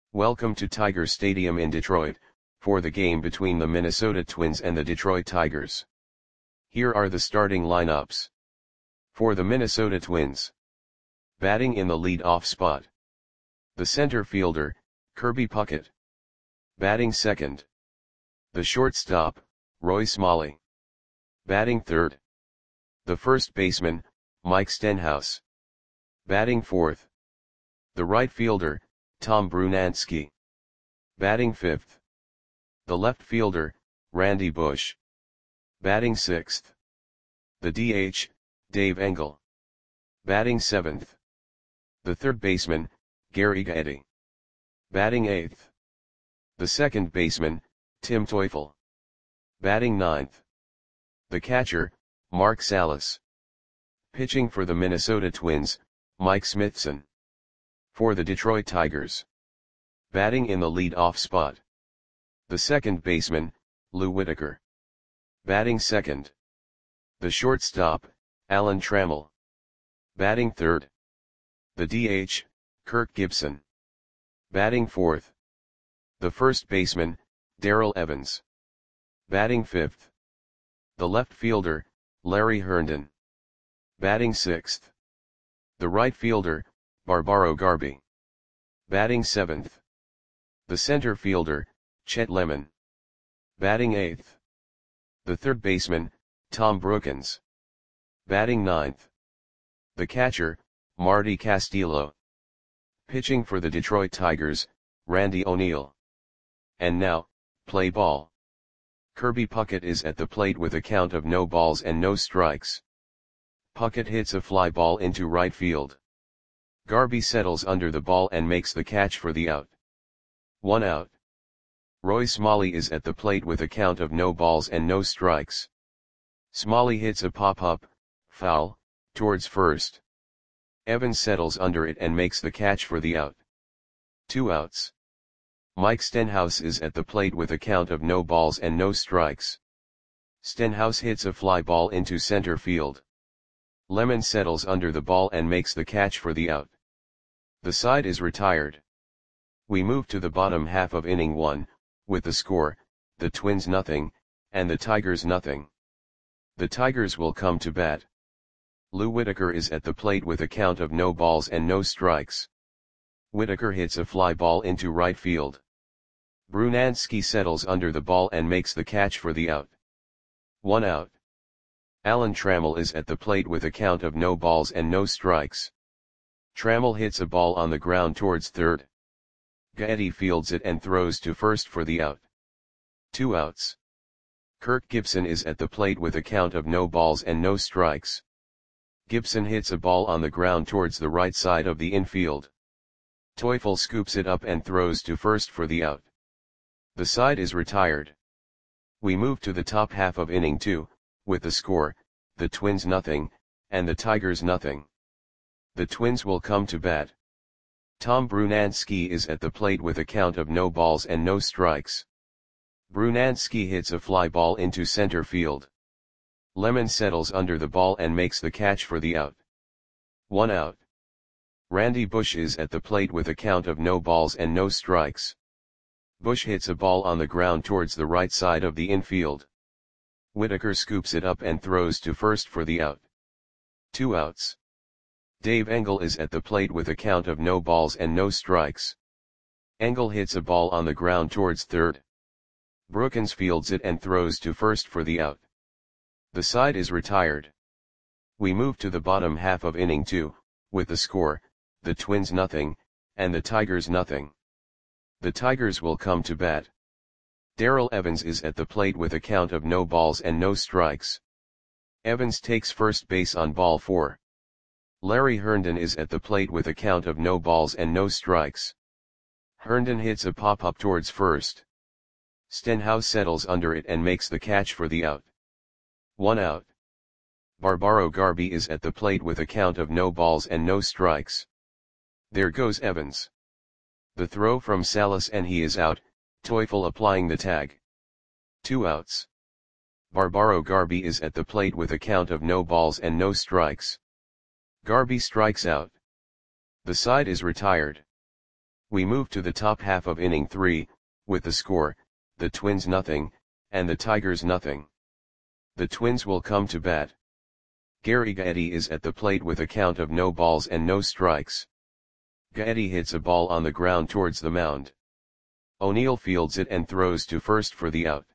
Welcome to Tiger Stadium in Detroit, for the game between the Minnesota Twins and the Detroit Tigers. Here are the starting lineups. For the Minnesota Twins. Batting in the lead-off spot. The center fielder, Kirby Puckett. Batting second. The shortstop, Roy Smalley. Batting third. The first baseman, Mike Stenhouse. Batting fourth. The right fielder, Tom Brunansky. Batting fifth. The left fielder, Randy Bush. Batting sixth. The DH, Dave Engel. Batting seventh. The third baseman, Gary Gaetti. Batting eighth. The second baseman, Tim Teufel. Batting ninth. The catcher, Mark Salas. Pitching for the Minnesota Twins, Mike Smithson. For the Detroit Tigers. Batting in the lead-off spot. The second baseman, Lou Whitaker. Batting second. The shortstop, Alan Trammell. Batting third. The DH, Kirk Gibson. Batting fourth. The first baseman, Darrell Evans. Batting fifth. The left fielder, Larry Herndon. Batting sixth. The right fielder, Barbaro Garby. Batting seventh. The center fielder, Chet Lemon. Batting eighth. The third baseman, Tom Brookins. Batting ninth. The catcher, Marty Castillo. Pitching for the Detroit Tigers, Randy O'Neal. And now, play ball. Kirby Puckett is at the plate with a count of no balls and no strikes. Puckett hits a fly ball into right field. Garby settles under the ball and makes the catch for the out. 1 out. Roy Smalley is at the plate with a count of no balls and no strikes. Smalley hits a pop-up, foul, towards first. Evans settles under it and makes the catch for the out. 2 outs. Mike Stenhouse is at the plate with a count of no balls and no strikes. Stenhouse hits a fly ball into center field. Lemon settles under the ball and makes the catch for the out. The side is retired. We move to the bottom half of inning 1, with the score, the Twins nothing, and the Tigers nothing. The Tigers will come to bat. Lou Whitaker is at the plate with a count of no balls and no strikes. Whitaker hits a fly ball into right field. Brunansky settles under the ball and makes the catch for the out. 1 out. Alan Trammell is at the plate with a count of no balls and no strikes. Trammell hits a ball on the ground towards third. Gaetti fields it and throws to first for the out. 2 outs. Kirk Gibson is at the plate with a count of no balls and no strikes. Gibson hits a ball on the ground towards the right side of the infield. Teufel scoops it up and throws to first for the out. The side is retired. We move to the top half of inning 2, with the score, the Twins nothing, and the Tigers nothing. The Twins will come to bat. Tom Brunansky is at the plate with a count of no balls and no strikes. Brunansky hits a fly ball into center field. Lemon settles under the ball and makes the catch for the out. 1 out. Randy Bush is at the plate with a count of no balls and no strikes. Bush hits a ball on the ground towards the right side of the infield. Whitaker scoops it up and throws to first for the out. 2 outs. Dave Engel is at the plate with a count of no balls and no strikes. Engel hits a ball on the ground towards third. Brookins fields it and throws to first for the out. The side is retired. We move to the bottom half of inning 2, with the score, the Twins nothing, and the Tigers nothing. The Tigers will come to bat. Darrell Evans is at the plate with a count of no balls and no strikes. Evans takes first base on ball 4. Larry Herndon is at the plate with a count of no balls and no strikes. Herndon hits a pop-up towards first. Stenhouse settles under it and makes the catch for the out. 1 out. Barbaro Garby is at the plate with a count of no balls and no strikes. There goes Evans. The throw from Salas and he is out, Teufel applying the tag. 2 outs. Barbaro Garby is at the plate with a count of no balls and no strikes. Garby strikes out. The side is retired. We move to the top half of inning 3, with the score, the Twins nothing, and the Tigers nothing. The Twins will come to bat. Gary Gaetti is at the plate with a count of no balls and no strikes. Gaetti hits a ball on the ground towards the mound. O'Neill fields it and throws to first for the out.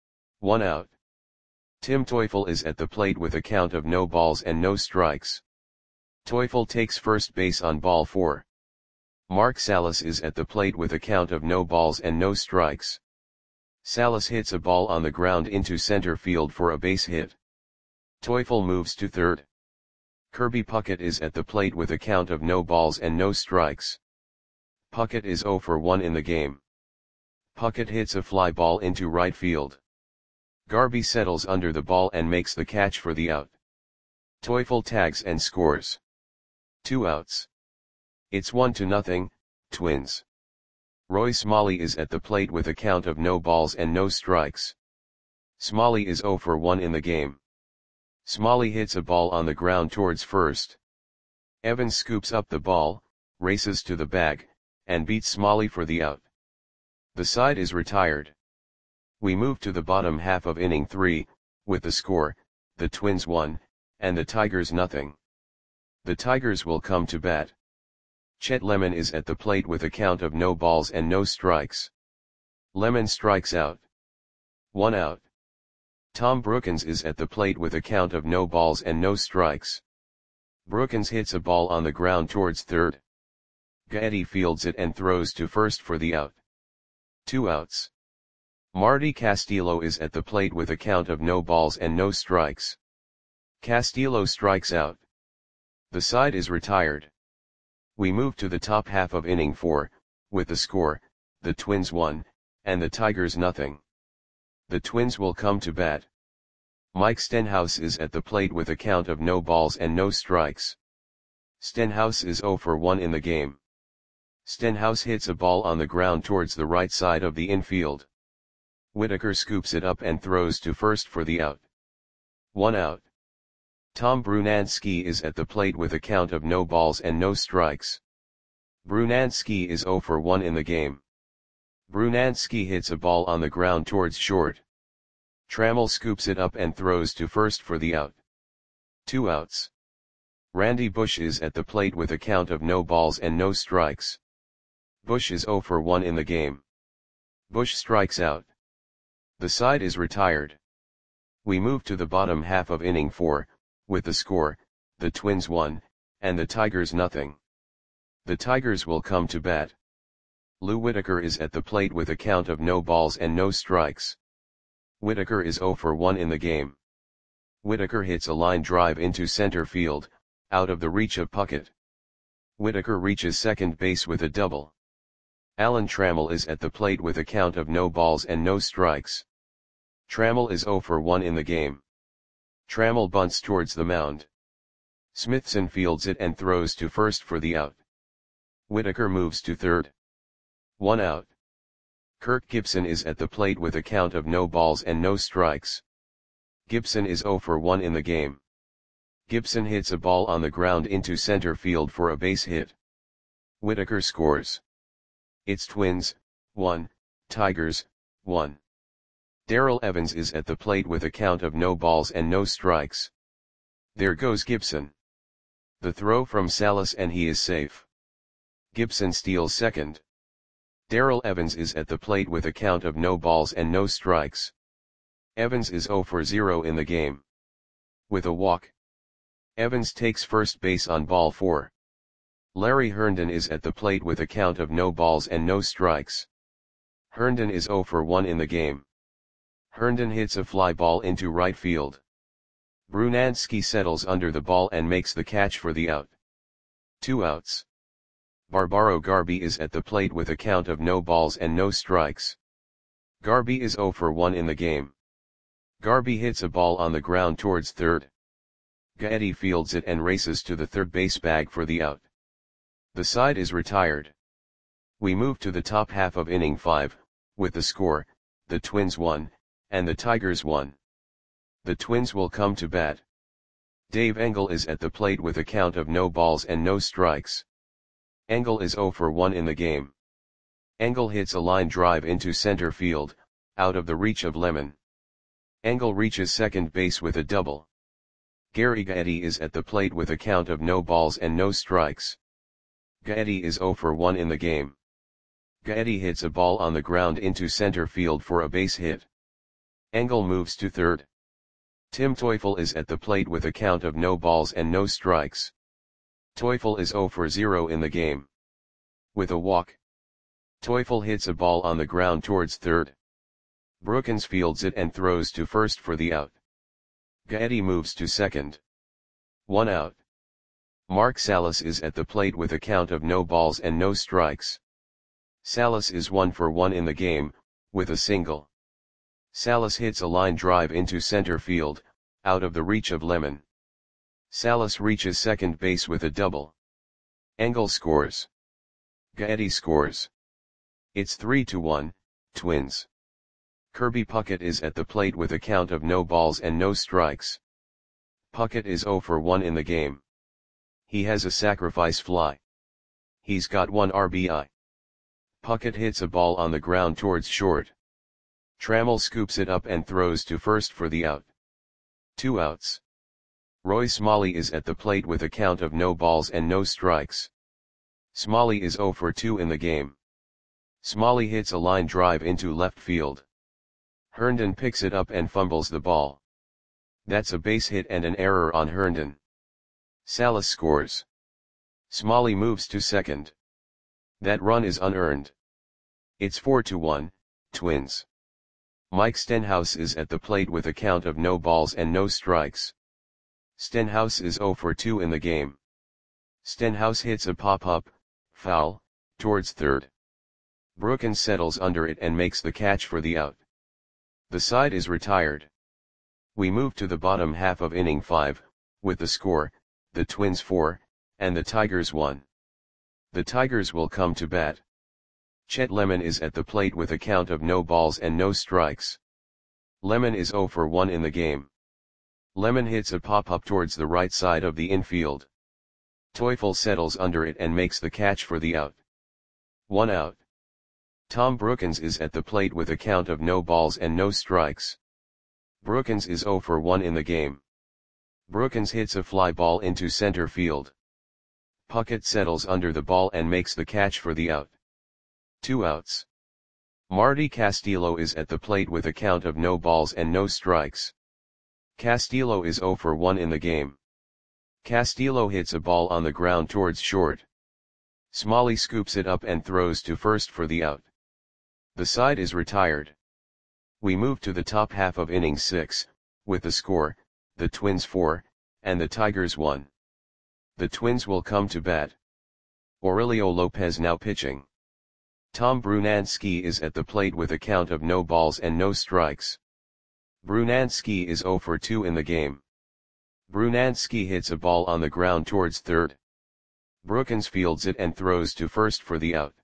1 out. Tim Teufel is at the plate with a count of no balls and no strikes. Teufel takes first base on ball 4. Mark Salas is at the plate with a count of no balls and no strikes. Salas hits a ball on the ground into center field for a base hit. Teufel moves to third. Kirby Puckett is at the plate with a count of no balls and no strikes. Puckett is 0 for 1 in the game. Puckett hits a fly ball into right field. Garby settles under the ball and makes the catch for the out. Teufel tags and scores. 2 outs. It's 1-0, Twins. Roy Smalley is at the plate with a count of no balls and no strikes. Smalley is 0 for 1 in the game. Smalley hits a ball on the ground towards first. Evans scoops up the ball, races to the bag, and beats Smalley for the out. The side is retired. We move to the bottom half of inning 3, with the score, the Twins 1, and the Tigers nothing. The Tigers will come to bat. Chet Lemon is at the plate with a count of no balls and no strikes. Lemon strikes out. 1 out. Tom Brookins is at the plate with a count of no balls and no strikes. Brookins hits a ball on the ground towards third. Gaetti fields it and throws to first for the out. 2 outs. Marty Castillo is at the plate with a count of no balls and no strikes. Castillo strikes out. The side is retired. We move to the top half of inning 4, with the score, the Twins 1, and the Tigers nothing. The Twins will come to bat. Mike Stenhouse is at the plate with a count of no balls and no strikes. Stenhouse is 0 for 1 in the game. Stenhouse hits a ball on the ground towards the right side of the infield. Whitaker scoops it up and throws to first for the out. 1 out. Tom Brunansky is at the plate with a count of no balls and no strikes. Brunansky is 0 for 1 in the game. Brunansky hits a ball on the ground towards short. Trammell scoops it up and throws to first for the out. 2 outs. Randy Bush is at the plate with a count of no balls and no strikes. Bush is 0 for 1 in the game. Bush strikes out. The side is retired. We move to the bottom half of inning 4, with the score, the Twins 1, and the Tigers nothing. The Tigers will come to bat. Lou Whitaker is at the plate with a count of no balls and no strikes. Whitaker is 0 for 1 in the game. Whitaker hits a line drive into center field, out of the reach of Puckett. Whitaker reaches second base with a double. Alan Trammell is at the plate with a count of no balls and no strikes. Trammell is 0 for 1 in the game. Trammell bunts towards the mound. Smithson fields it and throws to first for the out. Whitaker moves to third. 1 out. Kirk Gibson is at the plate with a count of no balls and no strikes. Gibson is 0 for 1 in the game. Gibson hits a ball on the ground into center field for a base hit. Whitaker scores. It's Twins, 1, Tigers, 1. Darrell Evans is at the plate with a count of no balls and no strikes. There goes Gibson. The throw from Salas and he is safe. Gibson steals second. Darrell Evans is at the plate with a count of no balls and no strikes. Evans is 0 for 0 in the game. With a walk. Evans takes first base on ball 4. Larry Herndon is at the plate with a count of no balls and no strikes. Herndon is 0 for 1 in the game. Herndon hits a fly ball into right field. Brunansky settles under the ball and makes the catch for the out. 2 outs. Barbaro Garby is at the plate with a count of no balls and no strikes. Garby is 0 for 1 in the game. Garby hits a ball on the ground towards third. Gaetti fields it and races to the third base bag for the out. The side is retired. We move to the top half of inning 5, with the score, the Twins 1, and the Tigers 1. The Twins will come to bat. Dave Engel is at the plate with a count of no balls and no strikes. Engel is 0 for 1 in the game. Engel hits a line drive into center field, out of the reach of Lemon. Engel reaches second base with a double. Gary Gaetti is at the plate with a count of no balls and no strikes. Gaetti is 0 for 1 in the game. Gaetti hits a ball on the ground into center field for a base hit. Engel moves to third. Tim Teufel is at the plate with a count of no balls and no strikes. Teufel is 0 for 0 in the game. With a walk, Teufel hits a ball on the ground towards third. Brookins fields it and throws to first for the out. Gaetti moves to second. 1 out. Mark Salas is at the plate with a count of no balls and no strikes. Salas is 1 for 1 in the game, with a single. Salas hits a line drive into center field, out of the reach of Lemon. Salas reaches second base with a double. Engel scores. Gaetti scores. It's 3-1, Twins. Kirby Puckett is at the plate with a count of no balls and no strikes. Puckett is 0 for 1 in the game. He has a sacrifice fly. He's got 1 RBI. Puckett hits a ball on the ground towards short. Trammell scoops it up and throws to first for the out. 2 outs. Roy Smalley is at the plate with a count of no balls and no strikes. Smalley is 0 for 2 in the game. Smalley hits a line drive into left field. Herndon picks it up and fumbles the ball. That's a base hit and an error on Herndon. Salas scores. Smalley moves to second. That run is unearned. It's 4-1, Twins. Mike Stenhouse is at the plate with a count of no balls and no strikes. Stenhouse is 0 for 2 in the game. Stenhouse hits a pop-up, foul, towards third. Brookins settles under it and makes the catch for the out. The side is retired. We move to the bottom half of inning 5, with the score, the Twins 4, and the Tigers 1. The Tigers will come to bat. Chet Lemon is at the plate with a count of no balls and no strikes. Lemon is 0 for 1 in the game. Lemon hits a pop-up towards the right side of the infield. Teufel settles under it and makes the catch for the out. 1 out. Tom Brookins is at the plate with a count of no balls and no strikes. Brookins is 0 for 1 in the game. Brookins hits a fly ball into center field. Puckett settles under the ball and makes the catch for the out. 2 outs. Marty Castillo is at the plate with a count of no balls and no strikes. Castillo is 0 for 1 in the game. Castillo hits a ball on the ground towards short. Smalley scoops it up and throws to first for the out. The side is retired. We move to the top half of inning 6, with the score, the Twins 4, and the Tigers 1. The Twins will come to bat. Aurelio Lopez now pitching. Tom Brunansky is at the plate with a count of no balls and no strikes. Brunansky is 0 for 2 in the game. Brunansky hits a ball on the ground towards third. Brookins fields it and throws to first for the out.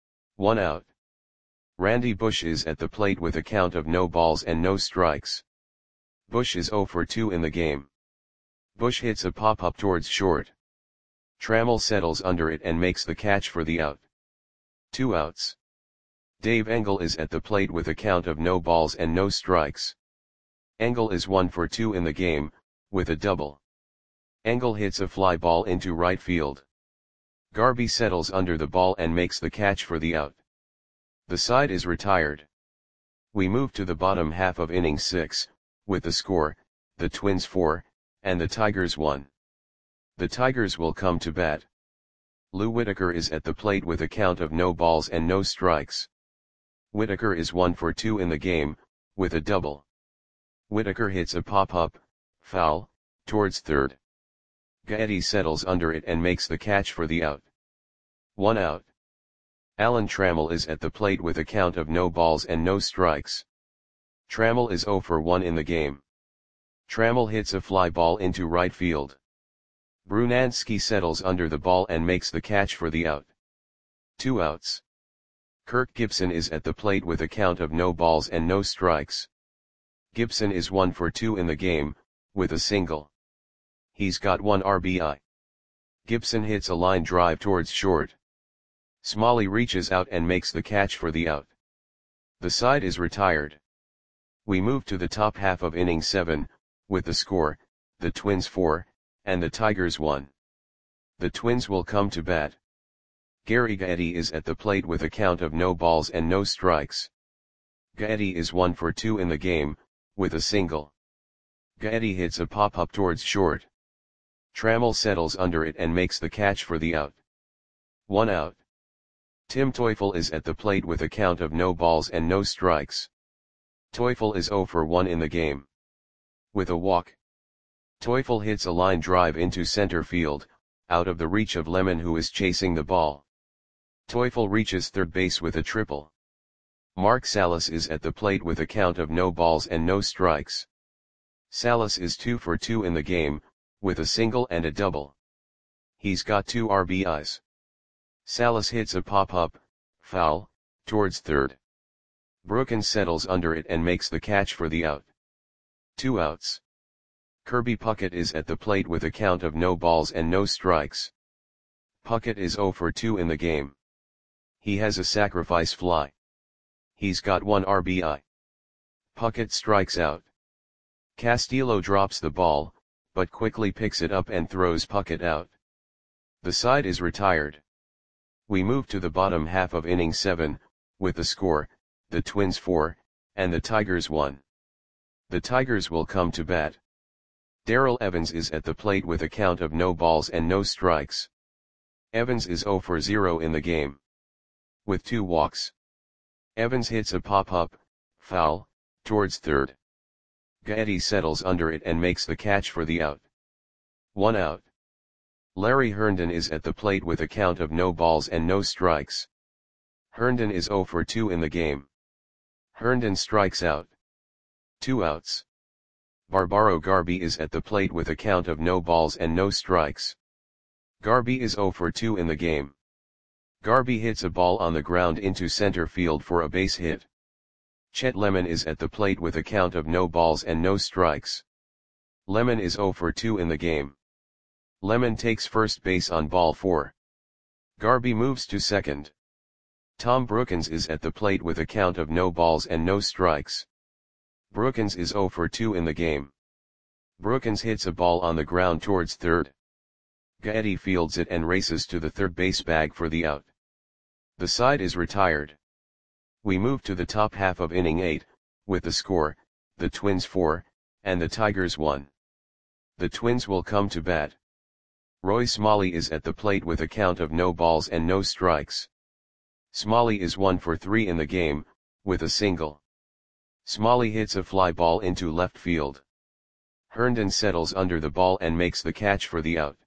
1 out. Randy Bush is at the plate with a count of no balls and no strikes. Bush is 0 for 2 in the game. Bush hits a pop-up towards short. Trammell settles under it and makes the catch for the out. 2 outs. Dave Engel is at the plate with a count of no balls and no strikes. Engel is 1 for 2 in the game, with a double. Engel hits a fly ball into right field. Garby settles under the ball and makes the catch for the out. The side is retired. We move to the bottom half of inning 6, with the score, the Twins 4, and the Tigers 1. The Tigers will come to bat. Lou Whitaker is at the plate with a count of no balls and no strikes. Whitaker is 1 for 2 in the game, with a double. Whitaker hits a pop-up, foul, towards third. Gaetti settles under it and makes the catch for the out. 1 out. Alan Trammell is at the plate with a count of no balls and no strikes. Trammell is 0 for 1 in the game. Trammell hits a fly ball into right field. Brunansky settles under the ball and makes the catch for the out. 2 outs. Kirk Gibson is at the plate with a count of no balls and no strikes. Gibson is 1 for 2 in the game, with a single. He's got 1 RBI. Gibson hits a line drive towards short. Smalley reaches out and makes the catch for the out. The side is retired. We move to the top half of inning 7, with the score, the Twins 4, and the Tigers 1. The Twins will come to bat. Gary Gaetti is at the plate with a count of no balls and no strikes. Gaetti is 1 for 2 in the game, with a single. Gaetti hits a pop-up towards short. Trammell settles under it and makes the catch for the out. 1 out. Tim Teufel is at the plate with a count of no balls and no strikes. Teufel is 0 for 1 in the game. With a walk. Teufel hits a line drive into center field, out of the reach of Lemon, who is chasing the ball. Teufel reaches third base with a triple. Mark Salas is at the plate with a count of no balls and no strikes. Salas is 2 for 2 in the game, with a single and a double. He's got 2 RBIs. Salas hits a pop-up, foul, towards third. Brookins settles under it and makes the catch for the out. 2 outs. Kirby Puckett is at the plate with a count of no balls and no strikes. Puckett is 0 for 2 in the game. He has a sacrifice fly. He's got 1 RBI. Puckett strikes out. Castillo drops the ball, but quickly picks it up and throws Puckett out. The side is retired. We move to the bottom half of inning 7, with the score, the Twins 4, and the Tigers 1. The Tigers will come to bat. Darrell Evans is at the plate with a count of no balls and no strikes. Evans is 0 for 0 in the game. With 2 walks. Evans hits a pop-up, foul, towards third. Gaetti settles under it and makes the catch for the out. 1 out. Larry Herndon is at the plate with a count of no balls and no strikes. Herndon is 0 for 2 in the game. Herndon strikes out. 2 outs. Barbaro Garby is at the plate with a count of no balls and no strikes. Garby is 0 for 2 in the game. Garby hits a ball on the ground into center field for a base hit. Chet Lemon is at the plate with a count of no balls and no strikes. Lemon is 0 for 2 in the game. Lemon takes first base on ball 4. Garby moves to second. Tom Brookins is at the plate with a count of no balls and no strikes. Brookins is 0 for 2 in the game. Brookins hits a ball on the ground towards third. Gaetti fields it and races to the third base bag for the out. The side is retired. We move to the top half of inning 8, with the score, the Twins 4, and the Tigers 1. The Twins will come to bat. Roy Smalley is at the plate with a count of no balls and no strikes. Smalley is 1 for 3 in the game, with a single. Smalley hits a fly ball into left field. Herndon settles under the ball and makes the catch for the out.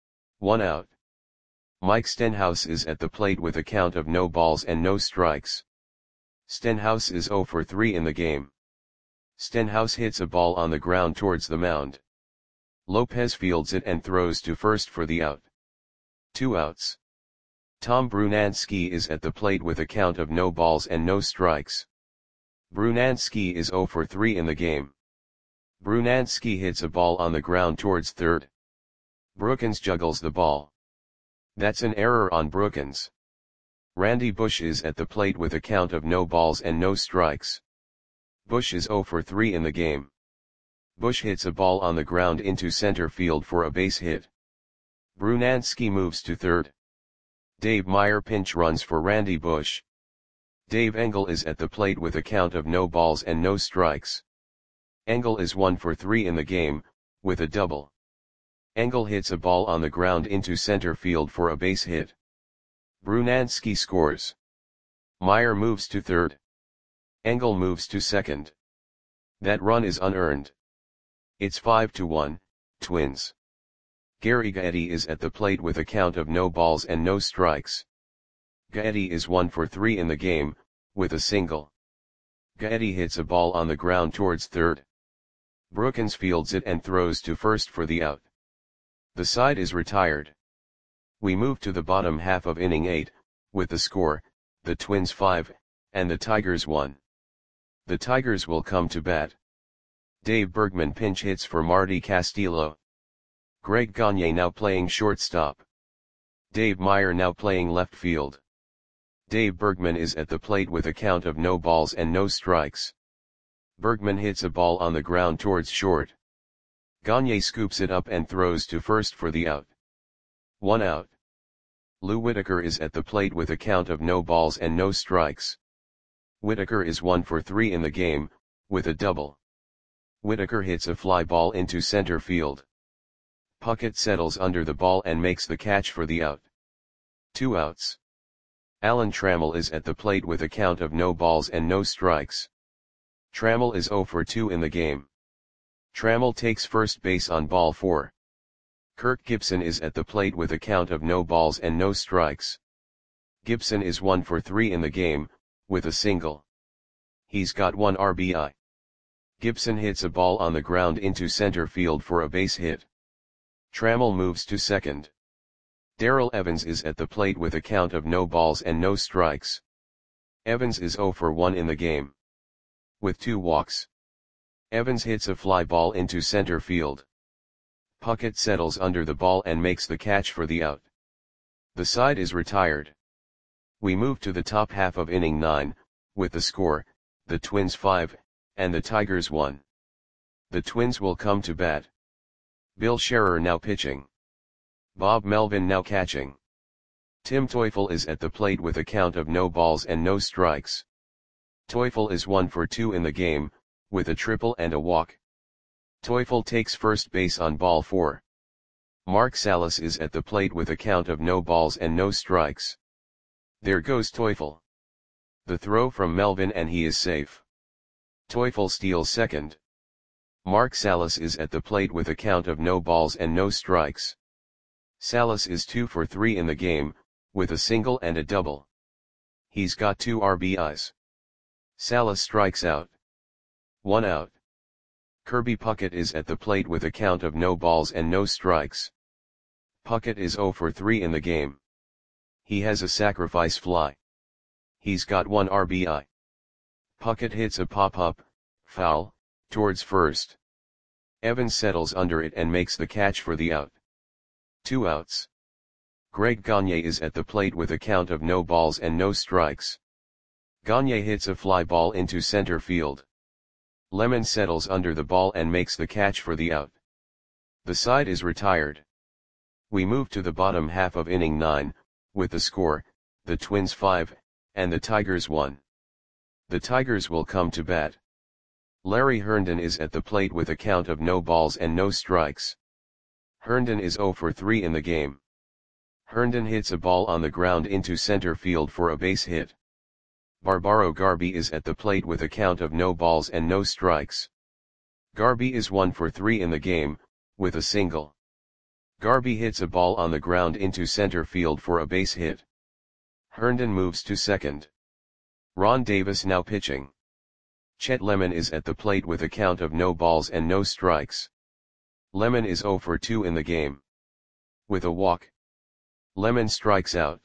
1 out. Mike Stenhouse is at the plate with a count of no balls and no strikes. Stenhouse is 0 for 3 in the game. Stenhouse hits a ball on the ground towards the mound. Lopez fields it and throws to first for the out. 2 outs. Tom Brunansky is at the plate with a count of no balls and no strikes. Brunansky is 0 for 3 in the game. Brunansky hits a ball on the ground towards third. Brookins juggles the ball. That's an error on Brookins. Randy Bush is at the plate with a count of no balls and no strikes. Bush is 0 for 3 in the game. Bush hits a ball on the ground into center field for a base hit. Brunansky moves to third. Dave Meyer pinch runs for Randy Bush. Dave Engel is at the plate with a count of no balls and no strikes. Engel is 1 for 3 in the game, with a double. Engel hits a ball on the ground into center field for a base hit. Brunansky scores. Meyer moves to third. Engel moves to second. That run is unearned. It's 5-1, Twins. Gary Gaetti is at the plate with a count of no balls and no strikes. Gaetti is 1 for 3 in the game, with a single. Gaetti hits a ball on the ground towards third. Brookins fields it and throws to first for the out. The side is retired. We move to the bottom half of inning 8, with the score, the Twins 5, and the Tigers 1. The Tigers will come to bat. Dave Bergman pinch hits for Marty Castillo. Greg Gagne now playing shortstop. Dave Meyer now playing left field. Dave Bergman is at the plate with a count of no balls and no strikes. Bergman hits a ball on the ground towards short. Gagne scoops it up and throws to first for the out. 1 out. Lou Whitaker is at the plate with a count of no balls and no strikes. Whitaker is 1 for 3 in the game, with a double. Whitaker hits a fly ball into center field. Puckett settles under the ball and makes the catch for the out. 2 outs. Alan Trammell is at the plate with a count of no balls and no strikes. Trammell is 0 for 2 in the game. Trammell takes first base on ball 4. Kirk Gibson is at the plate with a count of no balls and no strikes. Gibson is 1 for 3 in the game, with a single. He's got 1 RBI. Gibson hits a ball on the ground into center field for a base hit. Trammell moves to second. Darrell Evans is at the plate with a count of no balls and no strikes. Evans is 0 for 1 in the game. With 2 walks. Evans hits a fly ball into center field. Puckett settles under the ball and makes the catch for the out. The side is retired. We move to the top half of inning 9, with the score, the Twins 5, and the Tigers 1. The Twins will come to bat. Bill Scherer now pitching. Bob Melvin now catching. Tim Teufel is at the plate with a count of no balls and no strikes. Teufel is 1 for 2 in the game, with a triple and a walk. Teufel takes first base on ball 4. Mark Salas is at the plate with a count of no balls and no strikes. There goes Teufel. The throw from Melvin and he is safe. Teufel steals second. Mark Salas is at the plate with a count of no balls and no strikes. Salas is 2 for 3 in the game, with a single and a double. He's got 2 RBIs. Salas strikes out. 1 out. Kirby Puckett is at the plate with a count of no balls and no strikes. Puckett is 0 for 3 in the game. He has a sacrifice fly. He's got 1 RBI. Puckett hits a pop-up, foul, towards first. Evans settles under it and makes the catch for the out. 2 outs. Greg Gagne is at the plate with a count of no balls and no strikes. Gagne hits a fly ball into center field. Lemon settles under the ball and makes the catch for the out. The side is retired. We move to the bottom half of inning 9, with the score, the Twins 5, and the Tigers 1. The Tigers will come to bat. Larry Herndon is at the plate with a count of no balls and no strikes. Herndon is 0 for 3 in the game. Herndon hits a ball on the ground into center field for a base hit. Barbaro Garby is at the plate with a count of no balls and no strikes. Garby is 1 for 3 in the game, with a single. Garby hits a ball on the ground into center field for a base hit. Herndon moves to second. Ron Davis now pitching. Chet Lemon is at the plate with a count of no balls and no strikes. Lemon is 0 for 2 in the game. With a walk. Lemon strikes out.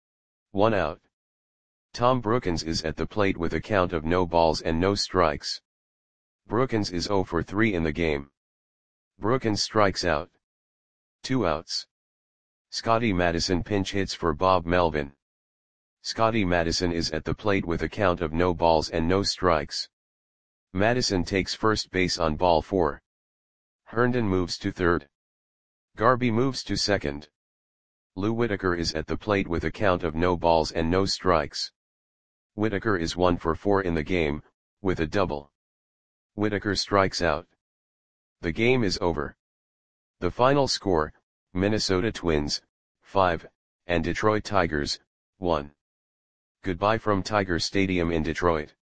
1 out. Tom Brookens is at the plate with a count of no balls and no strikes. Brookens is 0 for 3 in the game. Brookens strikes out. 2 outs. Scotty Madison pinch hits for Bob Melvin. Scotty Madison is at the plate with a count of no balls and no strikes. Madison takes first base on ball 4. Herndon moves to third. Garby moves to second. Lou Whitaker is at the plate with a count of no balls and no strikes. Whitaker is 1 for 4 in the game, with a double. Whitaker strikes out. The game is over. The final score, Minnesota Twins, 5, and Detroit Tigers, 1. Goodbye from Tiger Stadium in Detroit.